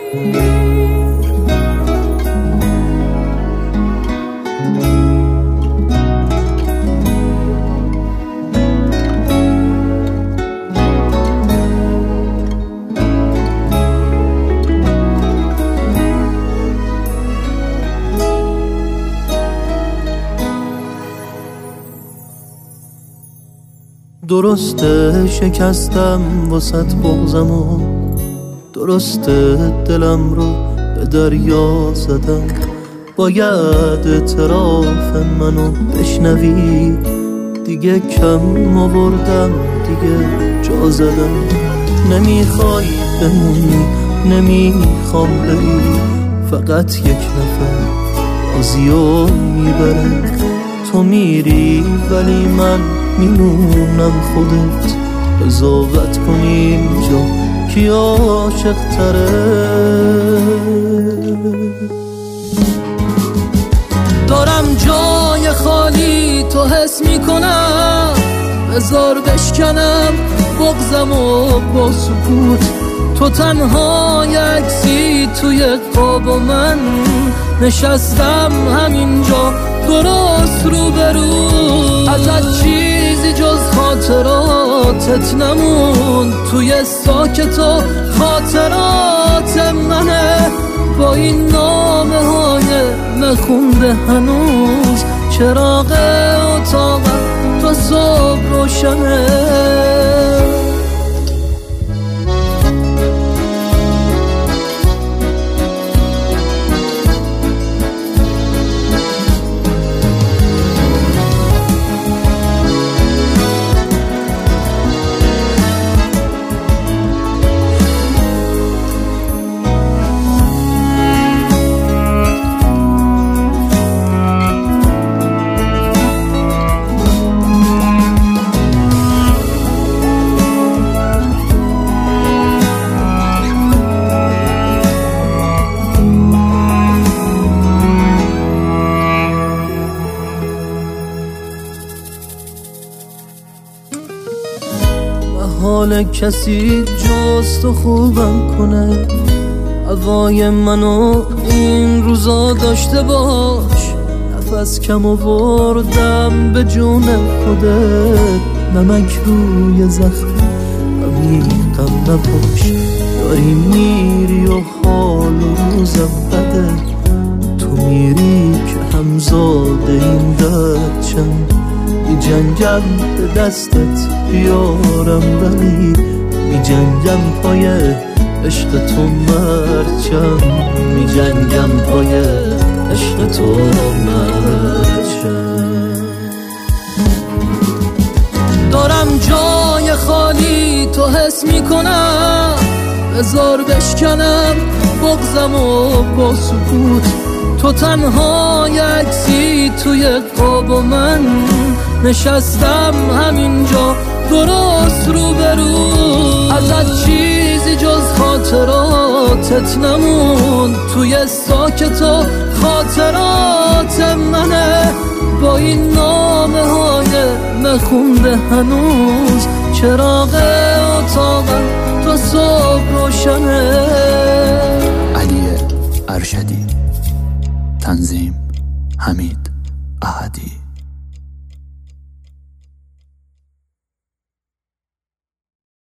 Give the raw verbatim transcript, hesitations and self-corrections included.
درسته شکستم واسط بغضمو، درسته دلم رو به دریا زدم. باید اعتراف منو بشنوی، دیگه کم آوردم دیگه جا زدم. نمیخوای بمونی نمیخوام بری، فقط یک نفر بازیو میبره. تو میری ولی من میمونم، خودت قضاوت کنیم جا کی عاشق تره. دارم جای خالی تو حس میکنم، بذار بشکنم بغضمو با سکوت. تو تنها یکسی توی قاب و من نشستم همینجا درست رو برو. ازت چیزی جز خاطراتت نمون، توی ساکت و خاطرات منه. با این نامه های نخونده هنوز چراغ اتاقم تا صبح روشنه. حال کسی جز تو خوبم کنه، هوای منو این روزا داشته باش. نفس کم آوردم به جون خودت، نمک روی زخم عمیقم نباش. داری میری و حال و روزم بده، تو میری که همزاده این درد چند. می جنگم به دستت بیارم ولی می جنگم پای عشق تو مرچم. می جنگم پای عشق تو مرچم. دارم جای خالی تو حس میکنم، بذار بشکنم بغضمو با سکوت. تو تنها یکسی توی قاب و من نشستم همینجا درست رو برو. ازت چیزی جز خاطراتت نمون، توی ساکت و خاطرات منه. با این نامه های نخونده هنوز چراغ اتاقم تا صبح روشنه. علی ارشدی، تنظیم حمید.